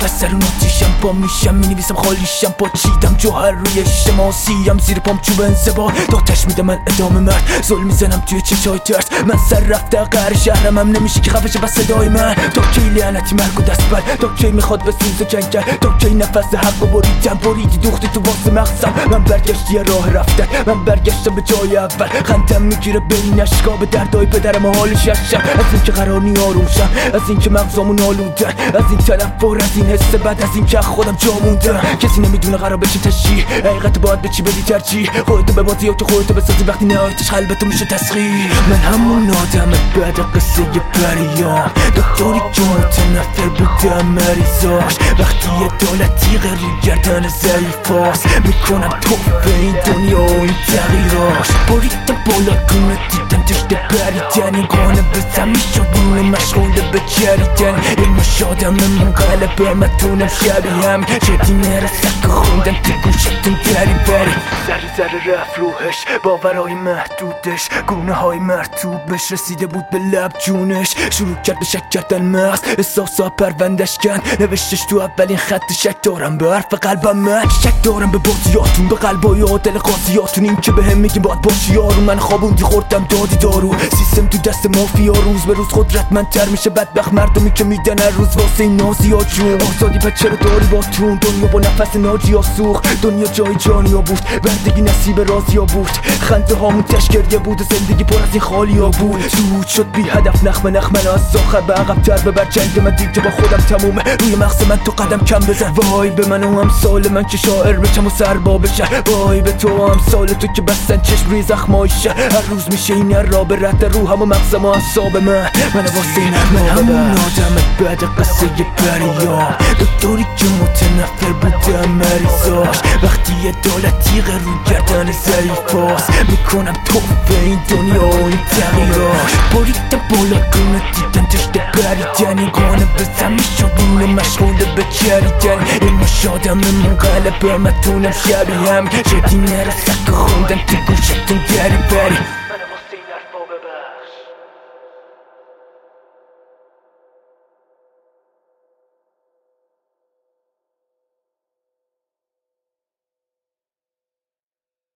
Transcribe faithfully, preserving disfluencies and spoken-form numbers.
دست رو ناتیشم با میشم مینویسم خالیشم با چیدم جوهر روی شیشه ماسیم زیر پام چوب انزبار داتش میده من ادامه مرد زل میزنم توی چشای ترس من سر رفته قهر شهرم هم نمیشه که خفشه بس صدای من تا کی لعنتی مرگ و دست بر تا کی میخواد به سوز جنگل تا کی نفس حق و بریدم بریدی دوختی تو واسه مغزم من برگشتی راه رفتن من برگشتم به جای اول خندم میگیره بین اشکا به دردای پدرم و حالش ششم از این که قرار نی آروم شم از این که مغزامون آلودن از این تلفور از این حس بد از این که خودم جا موندم کسی نمیدونه قرار بشه تشریح حقیقت باید به چی بدی ترجیح خودتو به بازی یا که خودتو بسازی وقتی نهایتش قلبتو میشه تسخیر من همون آدم بعد قصه پریام دکتری که متنفر بودم مریضاش وقتی دولتی رو گردن ضعیفاست میکنم توفه این دنیا و این تغییراش بریدم بالا گونه دیدم دشت پریدن این گانه به زمین شد اونه مشغول به جریدن این مشادم من قلبه متونم شبیه هم شدی نرسک خوندم تو گوشتون دری بری ذره ذره رفت روحش باورهای محدودش گونه های مرتوبش رسیده بود به لب جونش شروع کرد به شک کردن مغز احساسا پروندش کن نوشتش تو اولین خط شک دارم به حرف قلبم من شک دارم به بازیاتون به قلبای عادل قاضیاتون این که به هم میگیم باید باشی یارو من خوابوندی خوردم دادی دارو سیستم تو دست مافیا روز به روز قدرتمندتر میشه بدبخت مردمی که میدن هر روز واسه این نازی ها جون آزادی پس چرا داری با تون دنیا با نفس ناجی ها سوخت دنیا جای جانی ها بود بردگی نصیب رازی ها بود خنده هامون تشکریه بود و زندگی پر از این خالی ها بود سود شد بی هدف نخمه نخمه از آخر به عقب تر ببر جنگ من دیگه با خودم تمومه روی مغز من تو قدم کم بزن وای به من و امثال من که شاعر بشم و سربا بشه وای به تو و امثال تو که بستن چشم روی زخمای شه هر روز میشه این را به رد روحم و مغزم و اعصاب من من واسه این من همون آدم بعد قصه پریام دکتری که متنفر بودم مریضاش وقتی دولتی رو گردن ضعیفاست میکنم توفه این دنیا و این تغییراش بریدم بالا گونه دیدم دشت پریدن این گانه به زمین شد اونه مشغول به جریدن این مشادم من قلبه متونم شبیه هم شدی نرسک خوندم تو گوشتون دری بری